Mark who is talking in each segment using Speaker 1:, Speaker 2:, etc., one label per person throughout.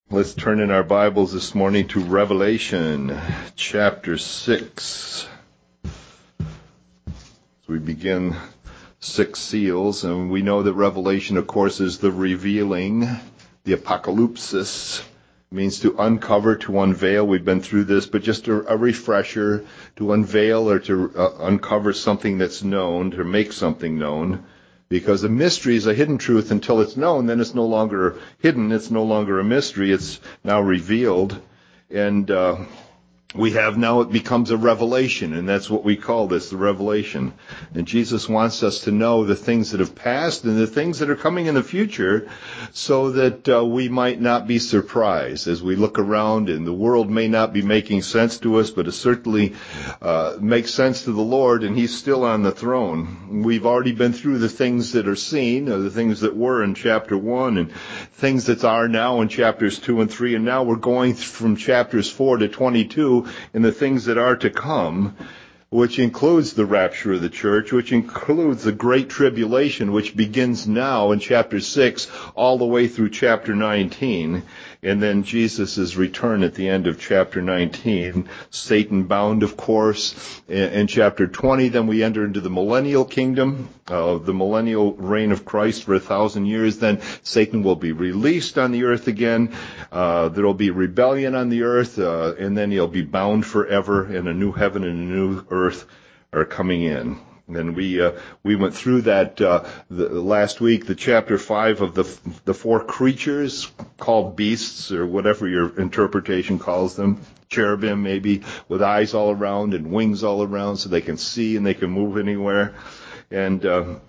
Speaker 1: Let's turn in our Bibles this morning to Revelation chapter 6. So we begin 6 seals, and we know that Revelation, of course, is the revealing, the apocalypsis. It means to uncover, to unveil. We've been through this, but just a refresher, to unveil or to uncover something that's known, to make something known. Because a mystery is a hidden truth until it's known, then it's no longer hidden, it's no longer a mystery, it's now revealed. And we have now, it becomes a revelation, and that's what we call this, the revelation. And Jesus wants us to know the things that have passed and the things that are coming in the future so that we might not be surprised as we look around, and the world may not be making sense to us, but it certainly makes sense to the Lord, and He's still on the throne. We've already been through the things that are seen, or the things that were in chapter 1, and things that are now in chapters 2 and 3, and now we're going from chapters 4 to 22, and the things that are to come, which includes the rapture of the church, which includes the great tribulation, which begins now in chapter 6 all the way through chapter 19, and then Jesus' return at the end of chapter 19, Satan bound, of course, in chapter 20. Then we enter into the millennial kingdom, the millennial reign of Christ for 1,000 years. Then Satan will be released on the earth again. There will be rebellion on the earth, and then he'll be bound forever, and a new heaven and a new earth are coming in. And we went through that last week, the chapter 5 of the 4 creatures called beasts, or whatever your interpretation calls them, cherubim maybe, with eyes all around and wings all around so they can see and they can move anywhere. And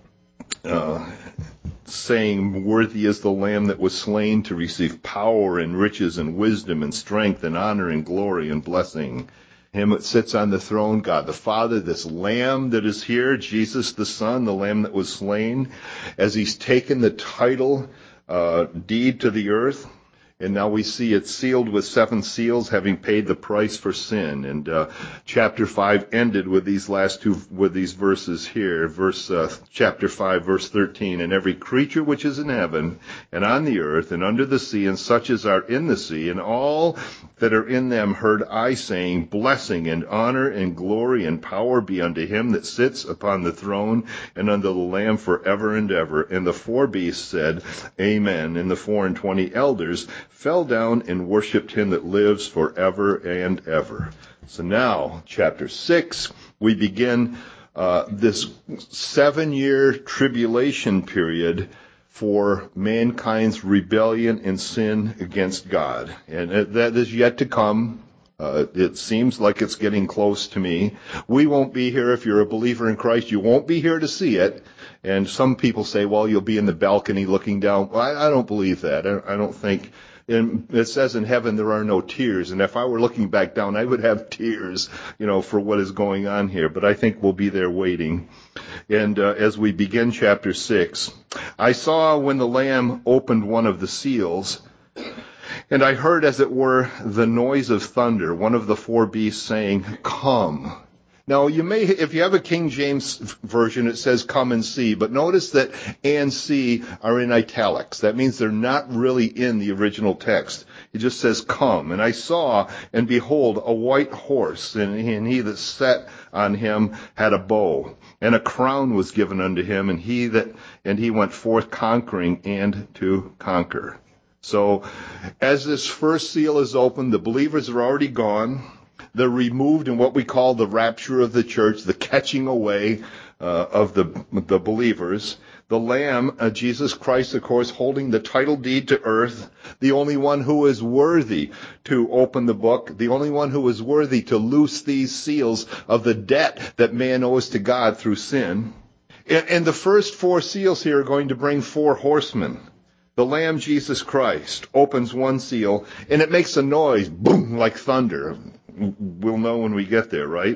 Speaker 1: saying, "Worthy is the Lamb that was slain to receive power and riches and wisdom and strength and honor and glory and blessing. Him that sits on the throne, God the Father, this Lamb that is here, Jesus the Son, the Lamb that was slain, as He's taken the title deed to the earth." And now we see it sealed with 7 seals, having paid the price for sin. And chapter 5 ended with these last two, with these verses here. Chapter 5, verse 13. "And every creature which is in heaven, and on the earth, and under the sea, and such as are in the sea, and all that are in them, heard I saying, Blessing and honor and glory and power be unto Him that sits upon the throne, and unto the Lamb forever and ever. And the 4 beasts said, Amen. And the 24 elders fell down and worshipped Him that lives forever and ever." So now, chapter 6, we begin this 7-year tribulation period for mankind's rebellion and sin against God. And that is yet to come. It seems like it's getting close to me. We won't be here. If you're a believer in Christ, you won't be here to see it. And some people say, well, you'll be in the balcony looking down. Well, I don't believe that. I don't think. And it says in heaven there are no tears. And if I were looking back down, I would have tears, for what is going on here. But I think we'll be there waiting. And as we begin chapter 6, "I saw when the Lamb opened one of the seals, and I heard, as it were, the noise of thunder, one of the 4 beasts saying, Come." Now, if you have a King James version, it says "come and see," but notice that "and see" are in italics. That means they're not really in the original text. It just says "come." "And I saw, and behold, a white horse, and he that sat on him had a bow, and a crown was given unto him, and he went forth conquering and to conquer." So, as this first seal is opened, the believers are already gone. They're removed in what we call the rapture of the church, the catching away of the believers. The Lamb, Jesus Christ, of course, holding the title deed to earth, the only one who is worthy to open the book, the only one who is worthy to loose these seals of the debt that man owes to God through sin. And the first 4 seals here are going to bring 4 horsemen. The Lamb, Jesus Christ, opens one seal, and it makes a noise, boom, like thunder. We'll know when we get there, right?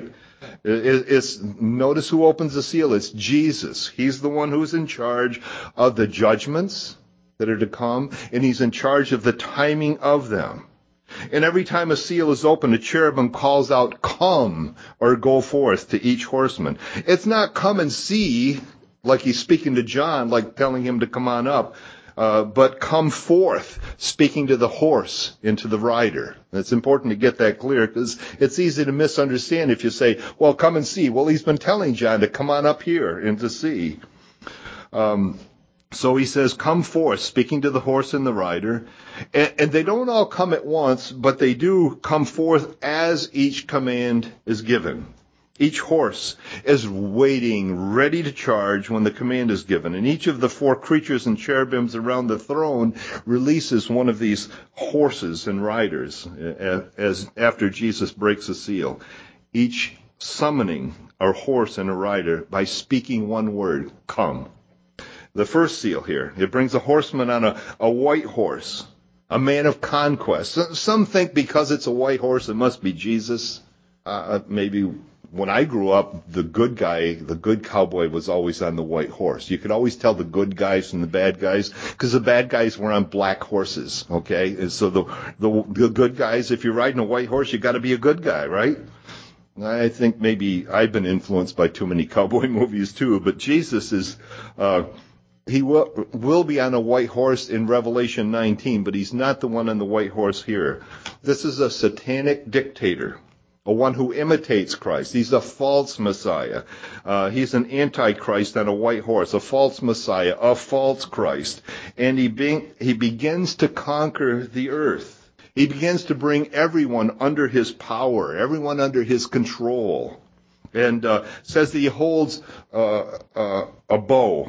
Speaker 1: Notice who opens the seal. It's Jesus. He's the one who's in charge of the judgments that are to come, and He's in charge of the timing of them. And every time a seal is opened, a cherubim calls out, "Come," or "Go forth," to each horseman. It's not "come and see," like He's speaking to John, like telling him to come on up. but come forth, speaking to the horse and to the rider. It's important to get that clear because it's easy to misunderstand if you say, well, come and see. Well, he's been telling John to come on up here and to see. So he says, come forth, speaking to the horse and the rider. And they don't all come at once, but they do come forth as each command is given. Each horse is waiting, ready to charge when the command is given. And each of the four creatures and cherubims around the throne releases one of these horses and riders as after Jesus breaks the seal. Each summoning a horse and a rider by speaking one word, come. The first seal here, it brings a horseman on a white horse, a man of conquest. Some think because it's a white horse, it must be Jesus. Maybe when I grew up, the good guy, the good cowboy was always on the white horse. You could always tell the good guys from the bad guys because the bad guys were on black horses, okay? And so the good guys, if you're riding a white horse, you got to be a good guy, right? I think maybe I've been influenced by too many cowboy movies too, but Jesus is... He will be on a white horse in Revelation 19, but he's not the one on the white horse here. This is a satanic dictator, a one who imitates Christ. He's a false Messiah. He's an antichrist on a white horse, a false Messiah, a false Christ. And he begins to conquer the earth. He begins to bring everyone under his power, everyone under his control. And says that he holds a bow.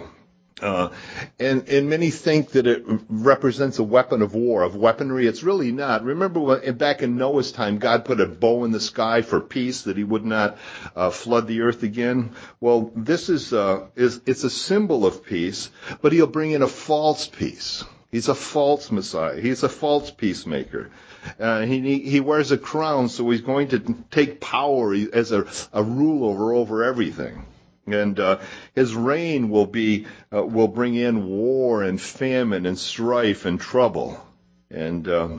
Speaker 1: And many think that it represents a weapon of war, of weaponry. It's really not. Remember back in Noah's time, God put a bow in the sky for peace, that he would not flood the earth again. Well, this it's a symbol of peace, but he'll bring in a false peace. He's a false Messiah. He's a false peacemaker. He wears a crown, so he's going to take power as a ruler over everything. And his reign will bring in war and famine and strife and trouble. And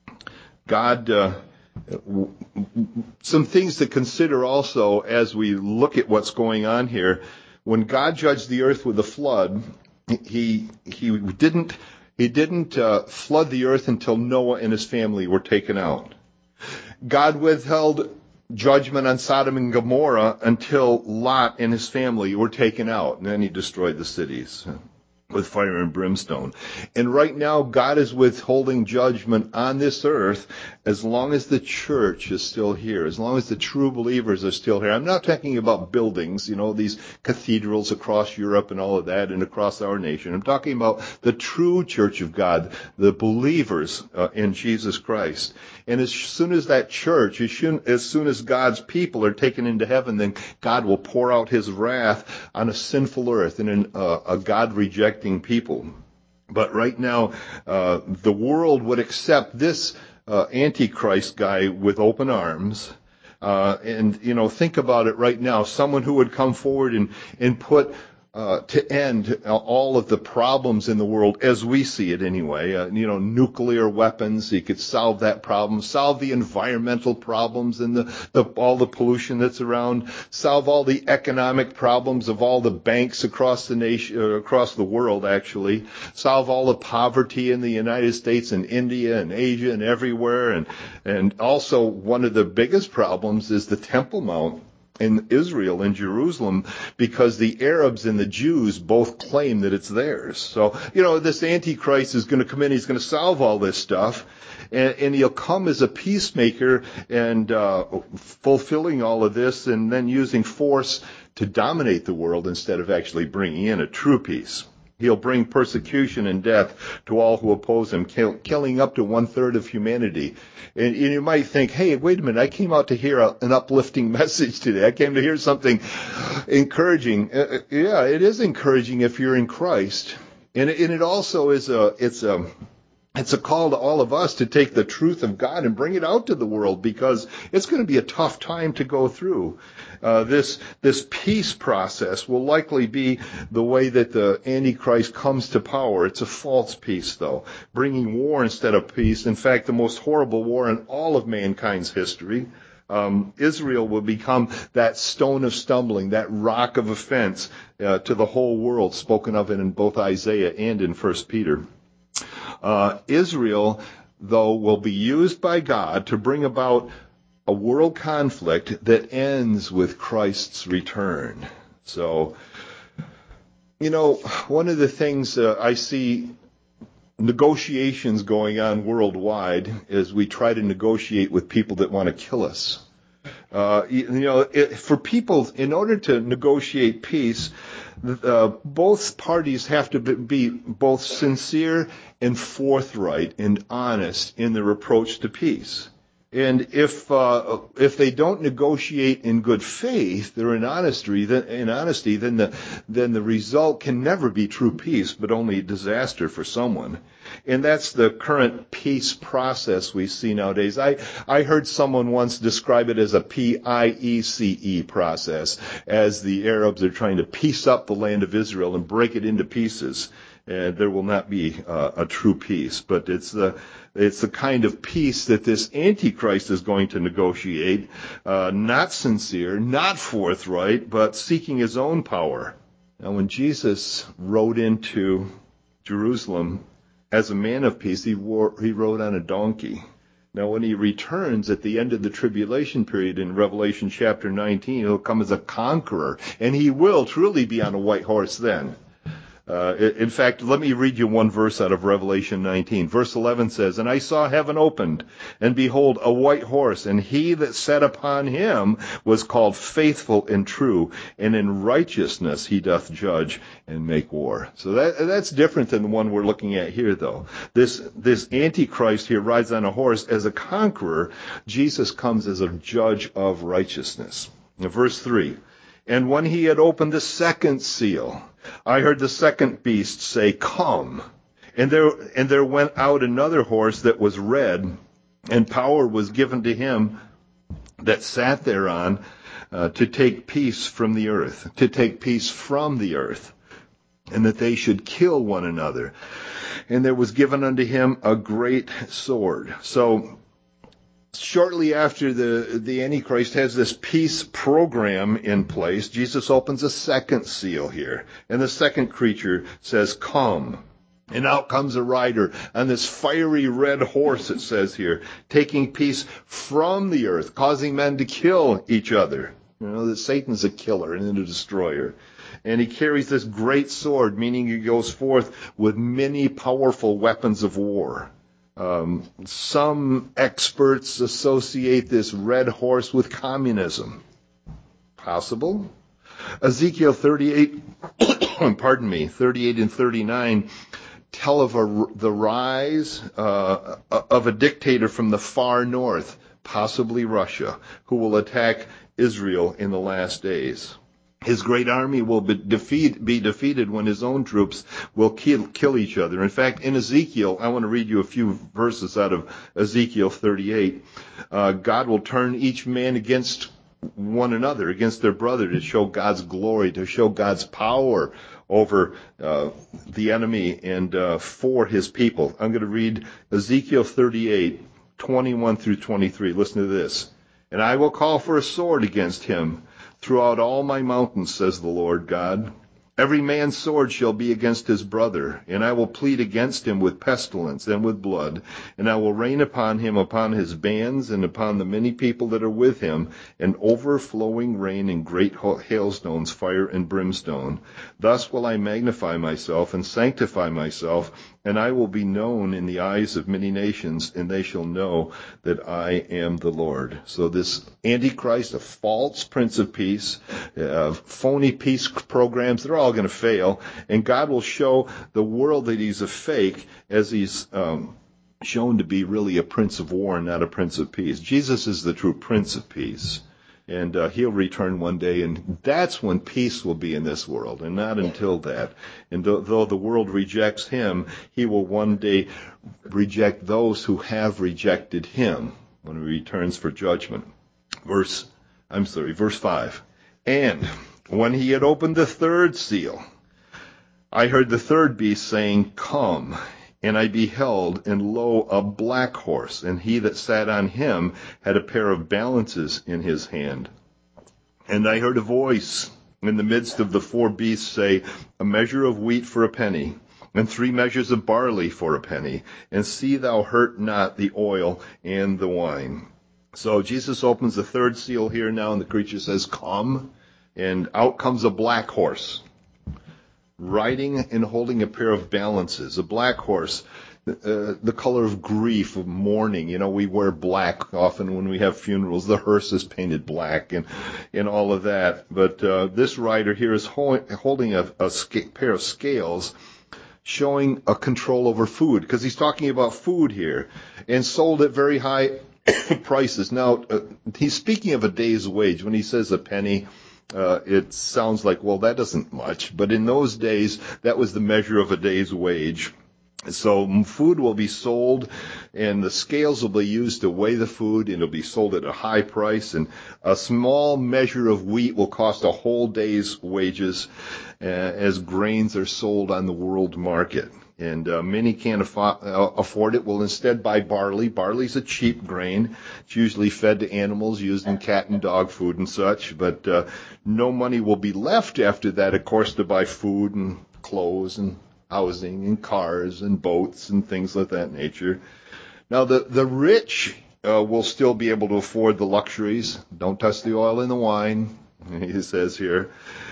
Speaker 1: God, some things to consider also as we look at what's going on here. When God judged the earth with a flood, he didn't flood the earth until Noah and his family were taken out. God withheld judgment on Sodom and Gomorrah until Lot and his family were taken out, and then he destroyed the cities with fire and brimstone. And right now, God is withholding judgment on this earth as long as the church is still here, as long as the true believers are still here. I'm not talking about buildings, these cathedrals across Europe and all of that and across our nation. I'm talking about the true church of God, the believers in Jesus Christ. And as soon as that church, as soon as God's people are taken into heaven, then God will pour out his wrath on a sinful earth and a God-rejecting people. But right now, the world would accept this Antichrist guy with open arms. And think about it right now. Someone who would come forward and put to end all of the problems in the world as we see it anyway. Nuclear weapons, he could solve that problem, solve the environmental problems and all the pollution that's around, solve all the economic problems of all the banks across the nation, across the world actually, solve all the poverty in the United States and India and Asia and everywhere. And also one of the biggest problems is the Temple Mount in Israel, in Jerusalem, because the Arabs and the Jews both claim that it's theirs. So, this Antichrist is going to come in, he's going to solve all this stuff, and he'll come as a peacemaker and fulfilling all of this and then using force to dominate the world instead of actually bringing in a true peace. He'll bring persecution and death to all who oppose him, killing up to 1/3 of humanity. And you might think, hey, wait a minute, I came out to hear an uplifting message today. I came to hear something encouraging. Yeah, it is encouraging if you're in Christ. And it also is it's a call to all of us to take the truth of God and bring it out to the world, because it's going to be a tough time to go through. This peace process will likely be the way that the Antichrist comes to power. It's a false peace, though, bringing war instead of peace. In fact, the most horrible war in all of mankind's history. Israel will become that stone of stumbling, that rock of offense to the whole world, spoken of in both Isaiah and in 1 Peter. Israel, though, will be used by God to bring about a world conflict that ends with Christ's return. So, one of the things I see negotiations going on worldwide as we try to negotiate with people that want to kill us. For people, in order to negotiate peace, both parties have to be both sincere and forthright and honest in their approach to peace. And if they don't negotiate in good faith, they're in honesty, then the result can never be true peace, but only disaster for someone. And that's the current peace process we see nowadays. I heard someone once describe it as a PIECE process, as the Arabs are trying to piece up the land of Israel and break it into pieces. And there will not be a true peace, but it's the kind of peace that this Antichrist is going to negotiate, not sincere, not forthright, but seeking his own power. Now, when Jesus rode into Jerusalem as a man of peace, he rode on a donkey. Now, when he returns at the end of the tribulation period in Revelation chapter 19, he'll come as a conqueror, and he will truly be on a white horse then. In fact, let me read you one verse out of Revelation 19. Verse 11 says, "And I saw heaven opened, and behold, a white horse, and he that sat upon him was called Faithful and True, and in righteousness he doth judge and make war." So that's different than the one we're looking at here, though. This Antichrist here rides on a horse as a conqueror. Jesus comes as a judge of righteousness. Now, verse 3, "And when he had opened the second seal, I heard the second beast say, Come. And there went out another horse that was red, and power was given to him that sat thereon to take peace from the earth, and that they should kill one another. And there was given unto him a great sword." So, shortly after the Antichrist has this peace program in place, Jesus opens a second seal here. And the second creature says, "Come." And out comes a rider on this fiery red horse, it says here, taking peace from the earth, causing men to kill each other. That Satan's a killer and a destroyer. And he carries this great sword, meaning he goes forth with many powerful weapons of war. Some experts associate this red horse with communism. Possible. Ezekiel 38, 38 and 39 tell of the rise of a dictator from the far north, possibly Russia, who will attack Israel in the last days. His great army will be defeated when his own troops will kill each other. In fact, in Ezekiel, I want to read you a few verses out of Ezekiel 38. God will turn each man against one another, against their brother, to show God's glory, to show God's power over the enemy and for his people. I'm going to read Ezekiel 38, 21 through 23. Listen to this. "And I will call for a sword against him throughout all my mountains, says the Lord God. Every man's sword shall be against his brother, and I will plead against him with pestilence and with blood, and I will rain upon him, upon his bands, and upon the many people that are with him, an overflowing rain and great hailstones, fire and brimstone. Thus will I magnify myself and sanctify myself, and I will be known in the eyes of many nations, and they shall know that I am the Lord." So this Antichrist, a false prince of peace, phony peace programs, they're all going to fail. And God will show the world that he's a fake, as he's shown to be really a prince of war and not a prince of peace. Jesus is the true prince of peace. And he'll return one day, and that's when peace will be in this world, and not until that. And though the world rejects him, he will one day reject those who have rejected him when he returns for judgment. Verse 5. "And when he had opened the third seal, I heard the third beast saying, Come. And I beheld, and lo, a black horse, and he that sat on him had a pair of balances in his hand. And I heard a voice in the midst of the four beasts say, A measure of wheat for a penny, and 3 measures of barley for a penny, and see thou hurt not the oil and the wine. So Jesus opens the third seal here now, and the creature says, come, and out comes a black horse, riding and holding a pair of balances. A black horse, the color of grief, of mourning. You know, we wear black often when we have funerals. The hearse is painted black and all of that. But this rider here is holding a pair of scales, showing a control over food, because he's talking about food here, and sold at very high prices. Now, he's speaking of a day's wage. When he says a penny, it sounds like, well, that isn't much. But in those days, that was the measure of a day's wage. So food will be sold, and the scales will be used to weigh the food, and it'll be sold at a high price. And a small measure of wheat will cost a whole day's wages, as grains are sold on the world market. And many can't afford it, will instead buy barley. Barley's a cheap grain. It's usually fed to animals, used in cat and dog food and such. But no money will be left after that, of course, to buy food and clothes and housing and cars and boats and things of that nature. Now, the rich will still be able to afford the luxuries. Don't touch the oil and the wine, he says here.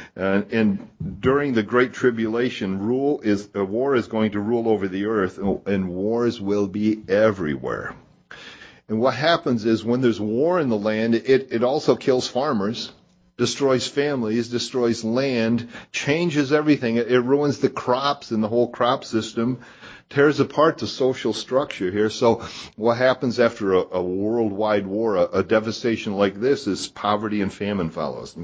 Speaker 1: And during the Great Tribulation, war is going to rule over the earth, and wars will be everywhere. And what happens is, when there's war in the land, it also kills farmers, destroys families, destroys land, changes everything. It ruins the crops and the whole crop system, tears apart the social structure here. So what happens after a worldwide war, a devastation like this, is poverty and famine follows.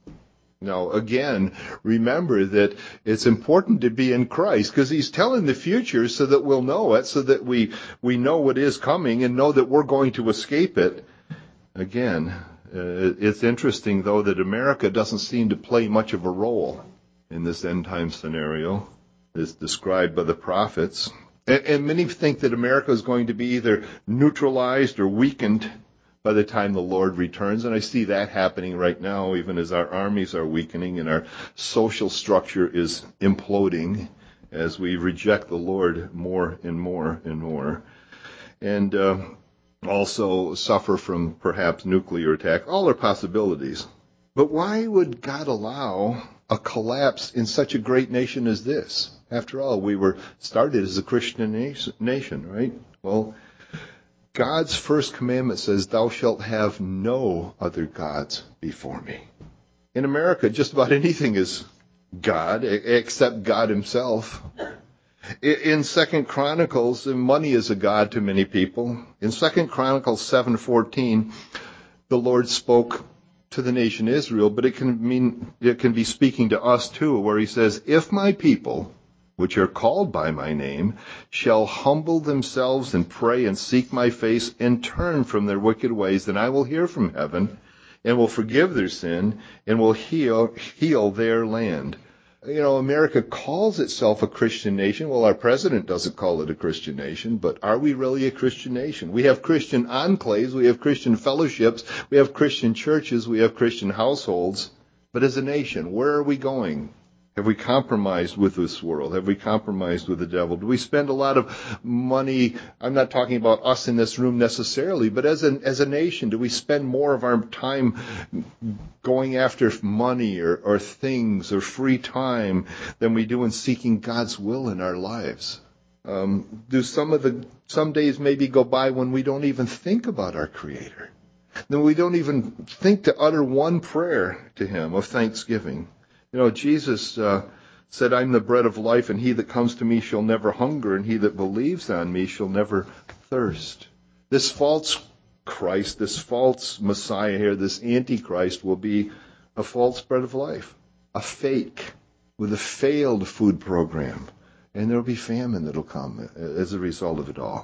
Speaker 1: Now, again, remember that it's important to be in Christ, because he's telling the future so that we'll know it, so that we know what is coming and know that we're going to escape it. Again, it's interesting, though, that America doesn't seem to play much of a role in this end-time scenario as described by the prophets. And many think that America is going to be either neutralized or weakened by the time the Lord returns. And I see that happening right now, even as our armies are weakening and our social structure is imploding as we reject the Lord more and more and more. And also suffer from perhaps nuclear attack. All are possibilities. But why would God allow a collapse in such a great nation as this? After all, we were started as a Christian nation, right? Well, God's first commandment says, thou shalt have no other gods before me. In America, just about anything is God, except God himself. In 2 Chronicles, money is a god to many people. In 2 Chronicles 7:14, the Lord spoke to the nation Israel, but it can be speaking to us too, where he says, if my people, which are called by my name, shall humble themselves and pray and seek my face and turn from their wicked ways, then I will hear from heaven and will forgive their sin and will heal their land. You know, America calls itself a Christian nation. Well, our president doesn't call it a Christian nation, but are we really a Christian nation? We have Christian enclaves, we have Christian fellowships, we have Christian churches, we have Christian households. But as a nation, where are we going? Have we compromised with this world? Have we compromised with the devil? Do we spend a lot of money? I'm not talking about us in this room necessarily, but as a nation, do we spend more of our time going after money or things or free time than we do in seeking God's will in our lives? Do some days maybe go by when we don't even think about our Creator? Then we don't even think to utter one prayer to Him of thanksgiving. You know, Jesus said, I'm the bread of life, and he that comes to me shall never hunger, and he that believes on me shall never thirst. This false Christ, this false Messiah here, this Antichrist will be a false bread of life, a fake with a failed food program. And there will be famine that will come as a result of it all.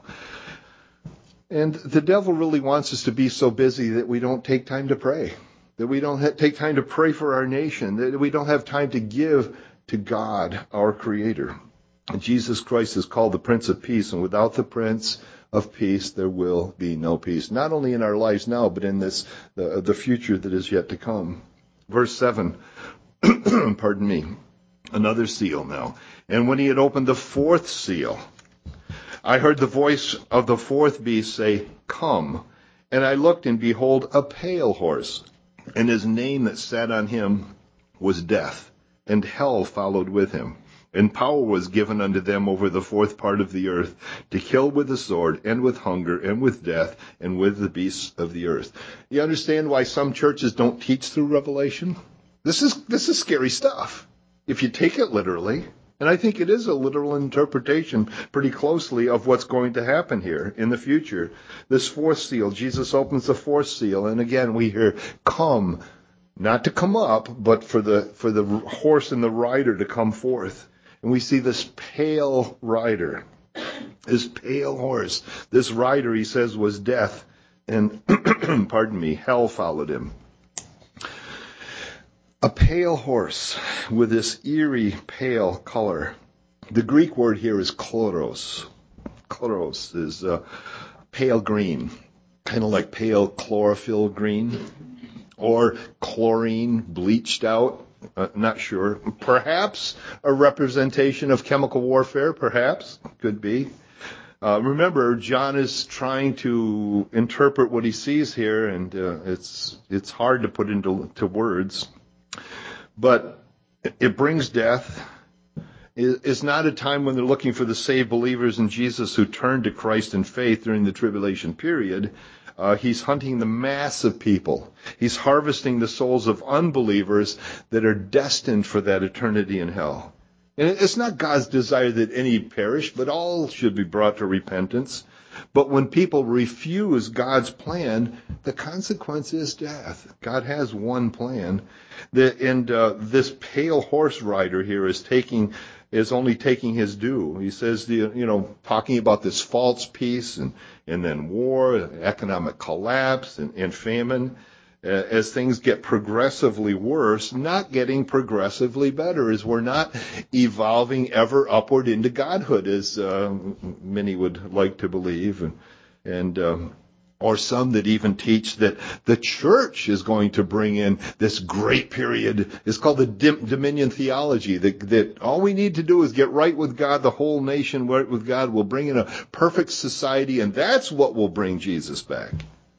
Speaker 1: And the devil really wants us to be so busy that we don't take time to pray. That we don't take time to pray for our nation, that we don't have time to give to God, our Creator. And Jesus Christ is called the Prince of Peace, and without the Prince of Peace, there will be no peace. Not only in our lives now, but in the future that is yet to come. Verse 7, pardon me. Another seal now. And when he had opened the fourth seal, I heard the voice of the fourth beast say, "Come." And I looked, and behold, a pale horse. And his name that sat on him was Death, and hell followed with him. And power was given unto them over the fourth part of the earth, to kill with the sword, and with hunger, and with death, and with the beasts of the earth. You understand why some churches don't teach through Revelation? This is scary stuff, if you take it literally. And I think it is a literal interpretation pretty closely of what's going to happen here in the future. This fourth seal, Jesus opens the fourth seal, and again we hear, "Come," not to come up, but for the horse and the rider to come forth. And we see this pale rider, this pale horse. This rider, he says, was Death, and pardon me, hell followed him. A pale horse with this eerie pale color. The Greek word here is chloros. Chloros is pale green, kind of like pale chlorophyll green, or chlorine bleached out. Not sure. Perhaps a representation of chemical warfare, perhaps. Could be. Remember, John is trying to interpret what he sees here, and it's hard to put into words. But it brings death. It's not a time when they're looking for the saved believers in Jesus who turn to Christ in faith during the tribulation period. He's hunting the mass of people. He's harvesting the souls of unbelievers that are destined for that eternity in hell. And it's not God's desire that any perish, but all should be brought to repentance. But when people refuse God's plan, the consequence is death. God has one plan. This pale horse rider here is only taking his due. He says, talking about this false peace and then war, economic collapse and famine. As things get progressively worse, not getting progressively better, as we're not evolving ever upward into godhood, as many would like to believe, or some that even teach that the church is going to bring in this great period. It's called the dominion theology, that all we need to do is get right with God, the whole nation right with God. We'll bring in a perfect society, and that's what will bring Jesus back.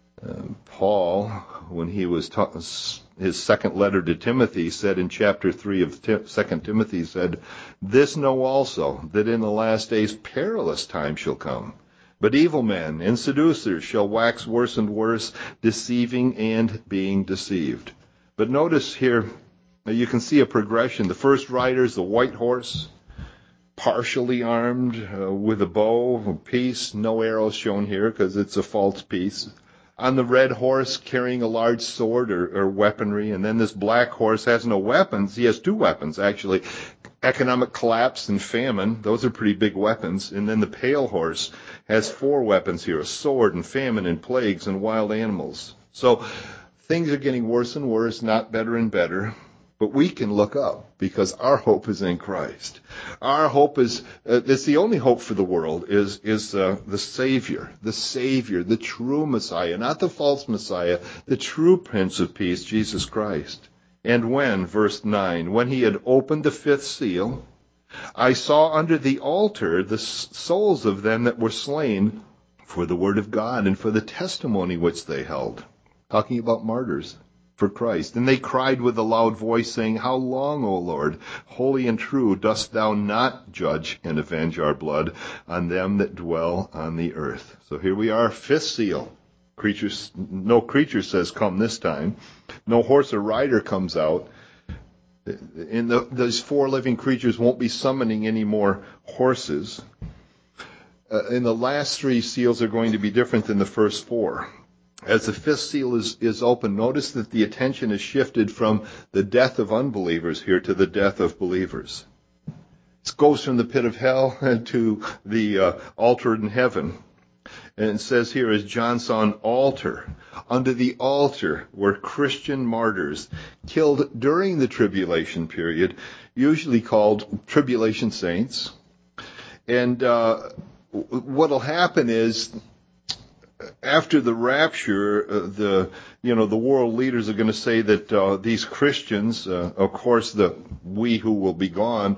Speaker 1: Paul, when he was his second letter to Timothy, said in chapter 3 of 2 Timothy, said, "This know also, that in the last days perilous times shall come. But evil men and seducers shall wax worse and worse, deceiving and being deceived." But notice here, you can see a progression. The first rider is the white horse, partially armed with a bow of peace. No arrows shown here because it's a false peace. On the red horse, carrying a large sword or weaponry. And then this black horse has no weapons. He has two weapons, actually. Economic collapse and famine. Those are pretty big weapons. And then the pale horse has four weapons here: a sword and famine and plagues and wild animals. So things are getting worse and worse, not better and better. But we can look up because our hope is in Christ. Our hope is, it's the only hope for the world, is the Savior, the true Messiah, not the false Messiah, the true Prince of Peace, Jesus Christ. And when, verse 9, when he had opened the fifth seal, I saw under the altar the souls of them that were slain for the word of God and for the testimony which they held. Talking about martyrs for Christ. And they cried with a loud voice, saying, "How long, O Lord, holy and true, dost thou not judge and avenge our blood on them that dwell on the earth?" So here we are, fifth seal. No creature says, "Come" this time. No horse or rider comes out. And those four living creatures won't be summoning any more horses. And the last three seals are going to be different than the first four. As the fifth seal is open, notice that the attention is shifted from the death of unbelievers here to the death of believers. It goes from the pit of hell to the altar in heaven. And it says here, as John saw an altar, under the altar were Christian martyrs killed during the tribulation period, usually called tribulation saints. And what will happen is, after the rapture, the world leaders are going to say that these Christians, of course, we who will be gone,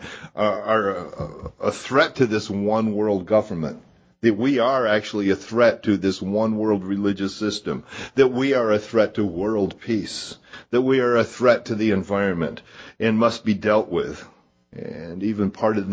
Speaker 1: are a threat to this one world government. That we are actually a threat to this one world religious system. That we are a threat to world peace. That we are a threat to the environment and must be dealt with. And even part of the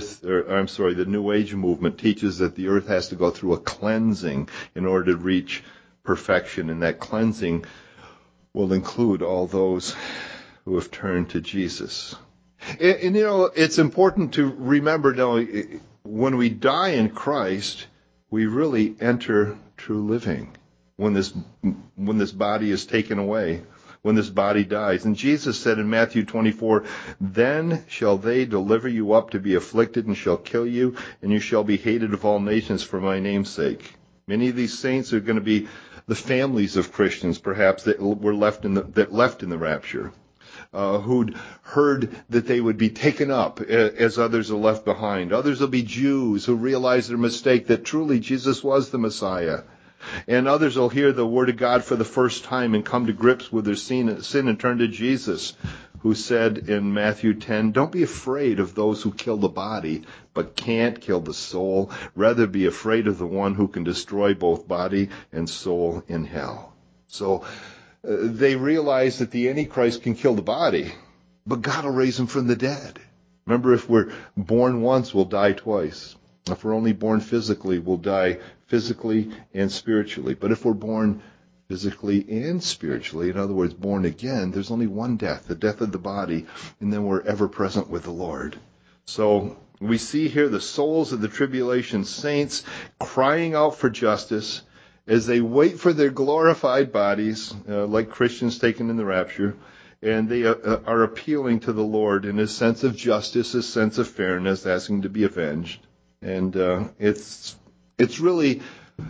Speaker 1: the New Age movement teaches that the earth has to go through a cleansing in order to reach perfection. And that cleansing will include all those who have turned to Jesus. And it's important to remember now, when we die in Christ, we really enter true living. When this body is taken away, when this body dies. And Jesus said in Matthew 24, "Then shall they deliver you up to be afflicted and shall kill you, and you shall be hated of all nations for my name's sake." Many of these saints are going to be the families of Christians, perhaps, that were left in the rapture. Who'd heard that they would be taken up as others are left behind. Others will be Jews who realize their mistake, that truly Jesus was the Messiah. And others will hear the Word of God for the first time and come to grips with their sin and turn to Jesus, who said in Matthew 10, "Don't be afraid of those who kill the body, but can't kill the soul. Rather be afraid of the one who can destroy both body and soul in hell." So they realize that the Antichrist can kill the body, but God will raise him from the dead. Remember, if we're born once, we'll die twice. If we're only born physically, we'll die physically and spiritually. But if we're born physically and spiritually, in other words, born again, there's only one death, the death of the body, and then we're ever present with the Lord. So we see here the souls of the tribulation saints crying out for justice as they wait for their glorified bodies, like Christians taken in the rapture, and they are appealing to the Lord in his sense of justice, his sense of fairness, asking to be avenged. And it's really,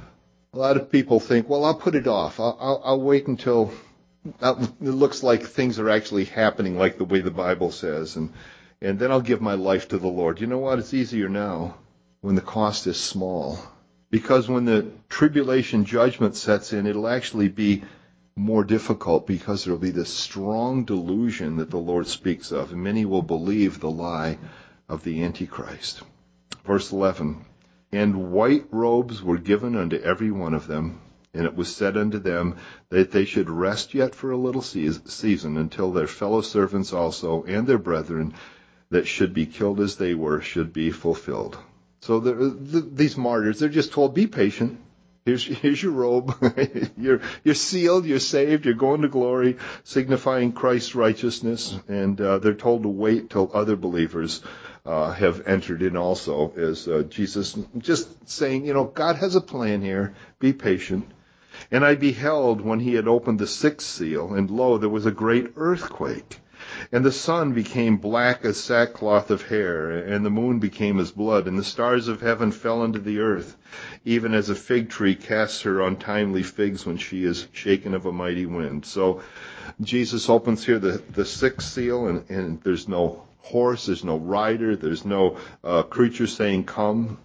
Speaker 1: a lot of people think, well, I'll put it off. I'll wait until it looks like things are actually happening like the way the Bible says, and then I'll give my life to the Lord. You know what? It's easier now when the cost is small. Because when the tribulation judgment sets in, it'll actually be more difficult, because there will be this strong delusion that the Lord speaks of, and many will believe the lie of the Antichrist. Verse 11, "And white robes were given unto every one of them, and it was said unto them that they should rest yet for a little season, until their fellow servants also and their brethren that should be killed as they were should be fulfilled." So these martyrs, they're just told, be patient. Here's your robe. You're sealed. You're saved. You're going to glory, signifying Christ's righteousness. And they're told to wait till other believers have entered in also, as Jesus just saying, God has a plan here. Be patient. "And I beheld when he had opened the sixth seal, and lo, there was a great earthquake. And the sun became black as sackcloth of hair, and the moon became as blood, and the stars of heaven fell into the earth, even as a fig tree casts her untimely figs when she is shaken of a mighty wind." So Jesus opens here the sixth seal, and there's no horse, there's no rider, there's no creature saying, "Come."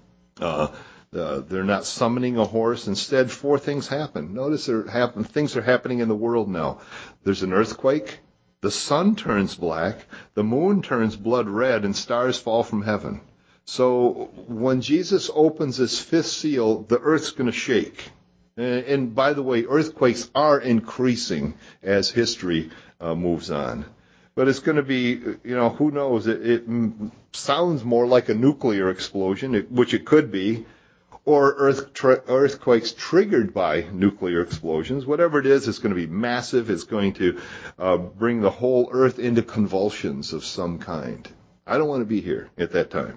Speaker 1: They're not summoning a horse. Instead, four things happen. Notice things are happening in the world now. There's an earthquake. The sun turns black, the moon turns blood red, and stars fall from heaven. So when Jesus opens this fifth seal, the earth's going to shake. And by the way, earthquakes are increasing as history moves on. But it's going to be, who knows? It sounds more like a nuclear explosion, which it could be, or earthquakes triggered by nuclear explosions. Whatever it is, it's going to be massive. It's going to bring the whole earth into convulsions of some kind. I don't want to be here at that time.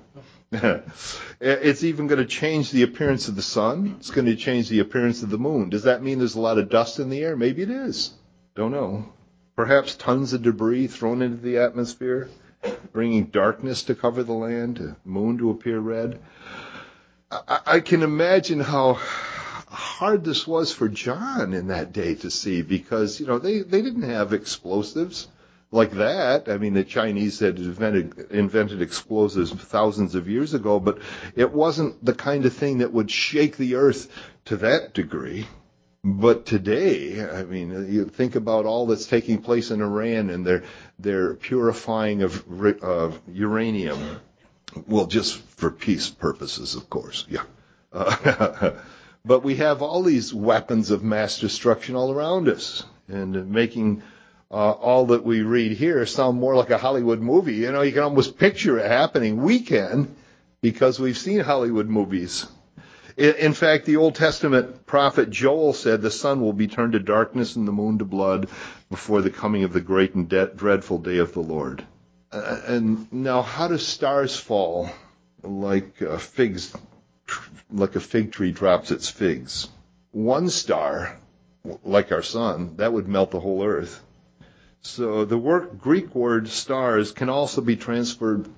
Speaker 1: It's even going to change the appearance of the sun. It's going to change the appearance of the moon. Does that mean there's a lot of dust in the air? Maybe it is. Don't know. Perhaps tons of debris thrown into the atmosphere, bringing darkness to cover the land, the moon to appear red. I can imagine how hard this was for John in that day to see, because, they didn't have explosives. like that. I mean, the Chinese had invented explosives thousands of years ago, but it wasn't the kind of thing that would shake the earth to that degree. But today, I mean, you think about all that's taking place in Iran and their purifying of uranium. Well, just for peace purposes, of course, yeah. But we have all these weapons of mass destruction all around us, and making all that we read here sound more like a Hollywood movie. You know, you can almost picture it happening. We can, because we've seen Hollywood movies. In fact, the Old Testament prophet Joel said the sun will be turned to darkness and the moon to blood before the coming of the great and dreadful day of the Lord. And now, how do stars fall like figs, like a fig tree drops its figs? One star, like our sun, that would melt the whole earth. So the Greek word stars can also be translated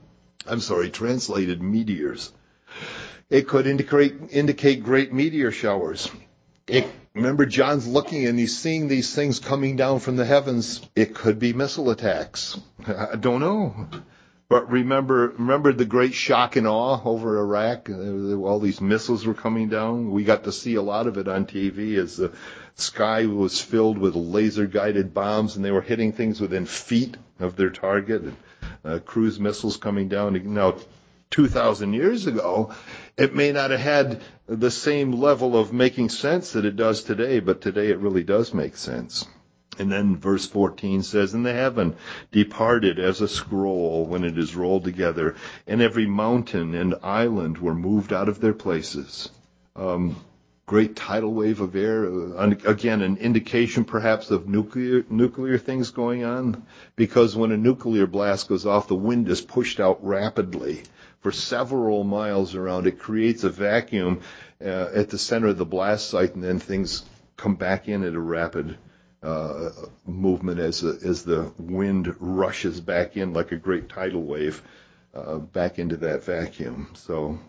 Speaker 1: meteors. It could indicate great meteor showers. Remember, John's looking and he's seeing these things coming down from the heavens. It could be missile attacks. I don't know. But remember the great shock and awe over Iraq? All these missiles were coming down. We got to see a lot of it on TV as the sky was filled with laser-guided bombs, and they were hitting things within feet of their target. Cruise missiles coming down. Now, 2,000 years ago, it may not have had the same level of making sense that it does today, but today it really does make sense. And then verse 14 says, "And the heaven departed as a scroll when it is rolled together, and every mountain and island were moved out of their places." Great tidal wave of air, again, an indication perhaps of nuclear things going on, because when a nuclear blast goes off, the wind is pushed out rapidly for several miles around. It creates a vacuum at the center of the blast site, and then things come back in at a rapid movement as the wind rushes back in like a great tidal wave back into that vacuum. So,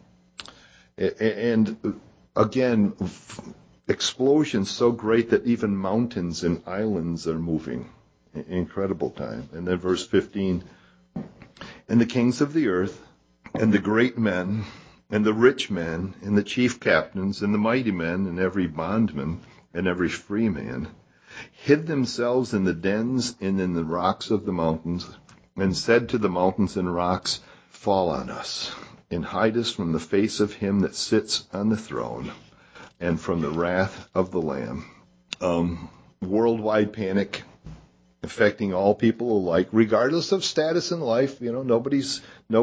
Speaker 1: and again, explosions so great that even mountains and islands are moving. Incredible time. And then verse 15, "And the kings of the earth, and the great men, and the rich men, and the chief captains, and the mighty men, and every bondman, and every free man, hid themselves in the dens and in the rocks of the mountains, and said to the mountains and rocks, Fall on us, and hide us from the face of him that sits on the throne, and from the wrath of the Lamb." Worldwide panic affecting all people alike, regardless of status in life. You know, nobody's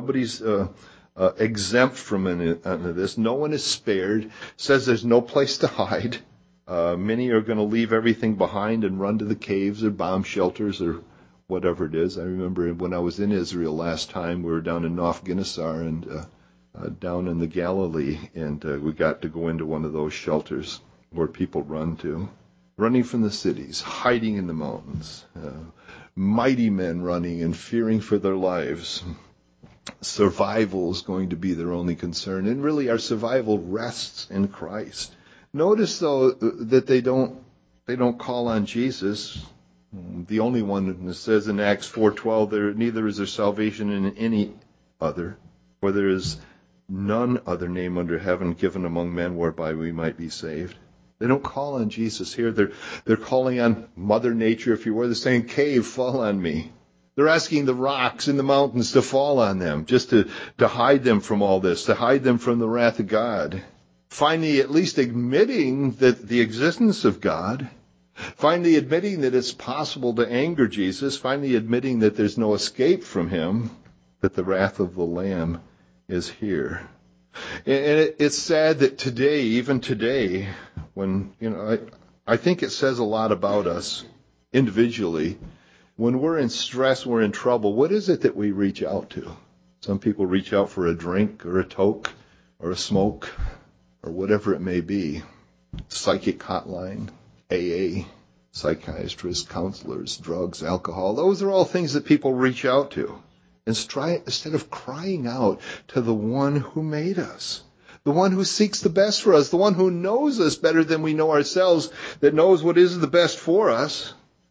Speaker 1: exempt from this. No one is spared. Says there's no place to hide. Many are going to leave everything behind and run to the caves or bomb shelters or whatever it is. I remember when I was in Israel last time, we were down in North Guinnessar and down in the Galilee, and we got to go into one of those shelters where people run to. Running from the cities, hiding in the mountains, mighty men running and fearing for their lives. Survival is going to be their only concern, and really our survival rests in Christ. Notice, though, that they don't call on Jesus, the only one that says in Acts 4:12, "Neither is there salvation in any other, for there is none other name under heaven given among men whereby we might be saved." They don't call on Jesus here. They're calling on Mother Nature, if you were. They're saying, "Cave, fall on me." They're asking the rocks in the mountains to fall on them, just to hide them from all this, to hide them from the wrath of God. Finally, at least admitting that the existence of God, finally admitting that it's possible to anger Jesus, finally admitting that there's no escape from him, that the wrath of the Lamb is here. And it's sad that today, even today, when, I think it says a lot about us individually. When we're in stress, we're in trouble, what is it that we reach out to? Some people reach out for a drink or a toke or a smoke or whatever it may be. Psychic hotline, AA, psychiatrists, counselors, drugs, alcohol. Those are all things that people reach out to. Instead of crying out to the one who made us, the one who seeks the best for us, the one who knows us better than we know ourselves, that knows what is the best for us.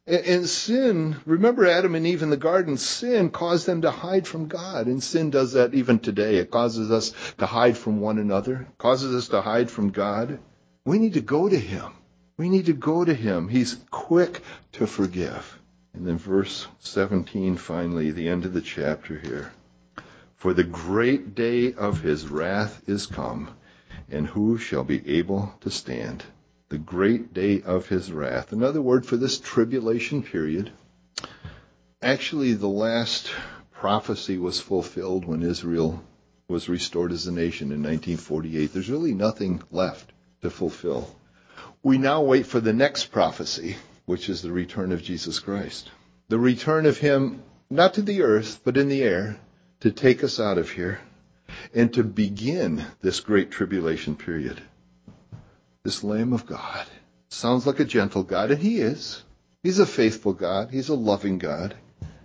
Speaker 1: And sin, remember Adam and Eve in the garden, sin caused them to hide from God. And sin does that even today. It causes us to hide from one another, causes us to hide from God. We need to go to Him. We need to go to Him. He's quick to forgive. And then verse 17, finally, the end of the chapter here. For the great day of His wrath is come, and who shall be able to stand? The great day of His wrath. Another word for this tribulation period. Actually, the last prophecy was fulfilled when Israel was restored as a nation in 1948. There's really nothing left to fulfill. We now wait for the next prophecy, which is the return of Jesus Christ. The return of Him, not to the earth, but in the air, to take us out of here and to begin this great tribulation period. This Lamb of God sounds like a gentle God, and He is. He's a faithful God. He's a loving God.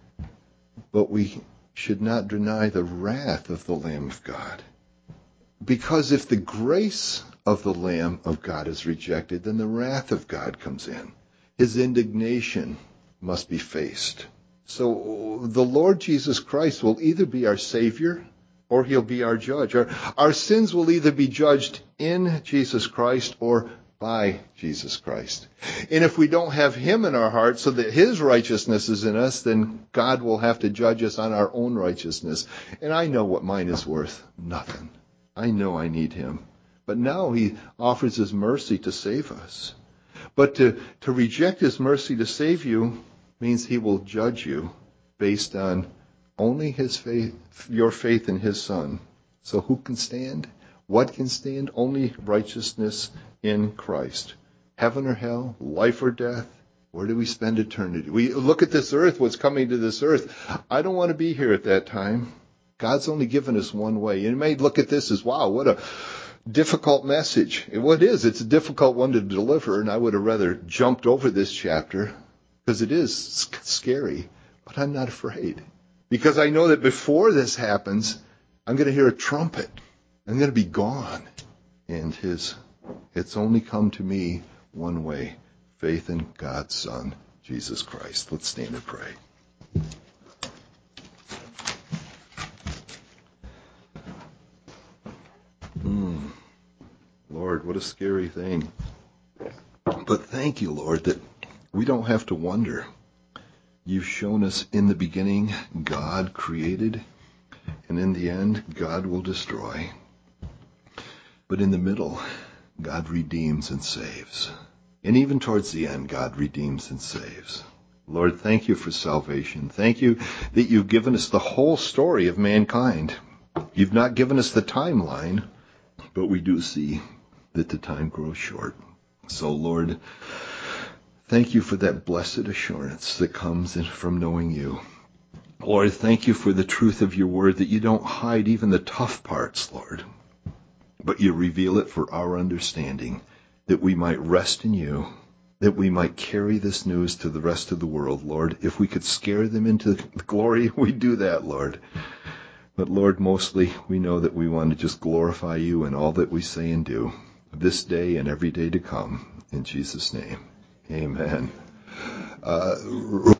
Speaker 1: But we should not deny the wrath of the Lamb of God. Because if the grace of the Lamb of God is rejected, then the wrath of God comes in. His indignation must be faced. So the Lord Jesus Christ will either be our Savior or He'll be our judge. Our sins will either be judged in Jesus Christ or by Jesus Christ. And if we don't have Him in our hearts so that His righteousness is in us, then God will have to judge us on our own righteousness. And I know what mine is worth. Nothing. I know I need Him. But now He offers His mercy to save us. But to reject His mercy to save you means He will judge you based on only His faith, your faith in His Son. So who can stand? What can stand? Only righteousness in Christ. Heaven or hell, life or death, where do we spend eternity? We look at this earth, what's coming to this earth. I don't want to be here at that time. God's only given us one way. You may look at this as, wow, what a difficult message. Well, it is. It's a difficult one to deliver, and I would have rather jumped over this chapter because it is scary. But I'm not afraid. Because I know that before this happens, I'm going to hear a trumpet. I'm going to be gone. And it's only come to me one way, faith in God's Son, Jesus Christ. Let's stand and pray. Lord, what a scary thing. But thank you, Lord, that we don't have to wonder. You've shown us in the beginning God created, and in the end, God will destroy. But in the middle, God redeems and saves. And even towards the end, God redeems and saves. Lord, thank you for salvation. Thank you that you've given us the whole story of mankind. You've not given us the timeline, but we do see that the time grows short. So, Lord, thank you for that blessed assurance that comes from knowing you. Lord, thank you for the truth of your word, that you don't hide even the tough parts, Lord, but you reveal it for our understanding, that we might rest in you, that we might carry this news to the rest of the world, Lord. If we could scare them into glory, we do that, Lord. But, Lord, mostly we know that we want to just glorify you in all that we say and do, this day and every day to come. In Jesus' name, amen.